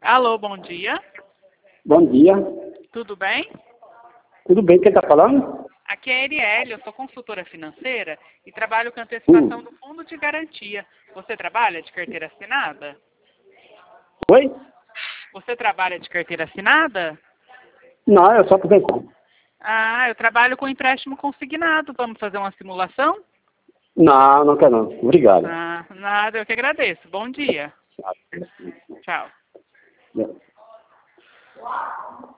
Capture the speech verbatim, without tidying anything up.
Alô, bom dia. Bom dia. Tudo bem? Tudo bem, quem está falando? Aqui é a Arielle, eu sou consultora financeira e trabalho com antecipação Hum. do fundo de garantia. Você trabalha de carteira assinada? Oi? Você trabalha de carteira assinada? Não, eu só aposentado. Ah, eu trabalho com empréstimo consignado. Vamos fazer uma simulação? Não, não quero não. Obrigado. Ah, nada, eu que agradeço. Bom dia. Tchau. Tchau.